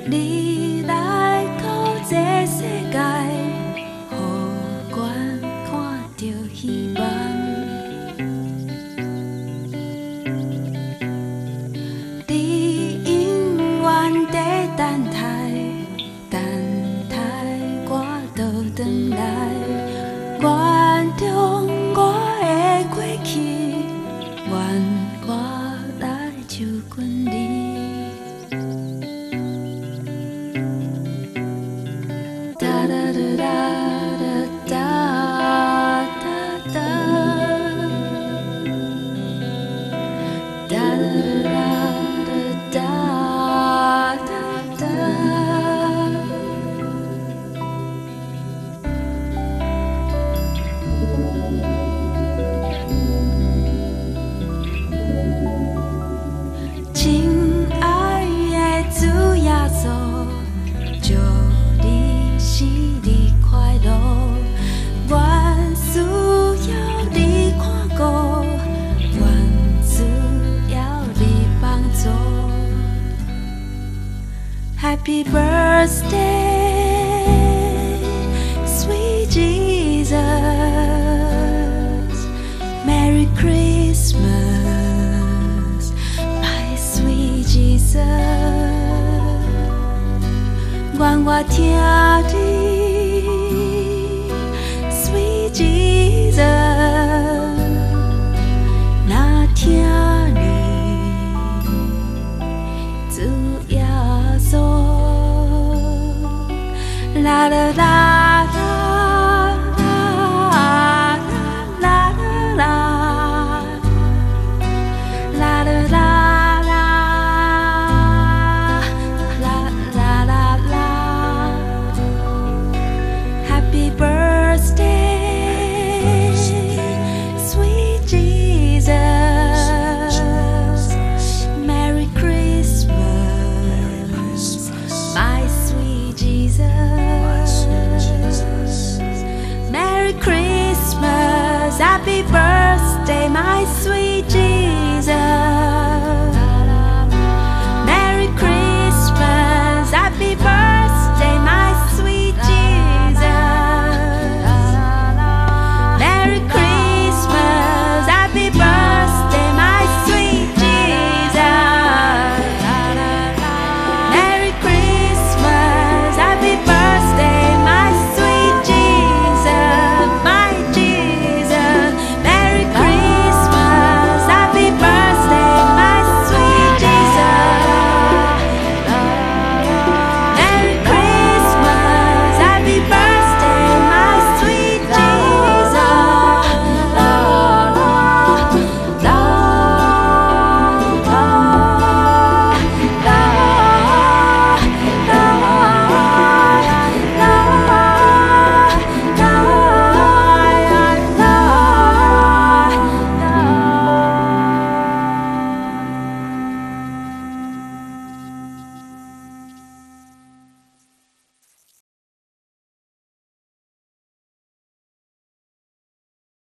你来到这世界，予阮看到希望。你永远在等待，我倒转来，原谅我的过去，愿我来守阮你。亲爱的主耶稣，祝你生日快乐！愿需要你看顾，愿需要你帮助。Happy birthday, sweet Jesus. Merry Christmas, my sweet Jesus. 愿我听你 ，Sweet Jesus， 若听你主耶稣，啦啦啦啦啦啦啦啦，啦啦啦。Merry Christmas, my sweet Jesus.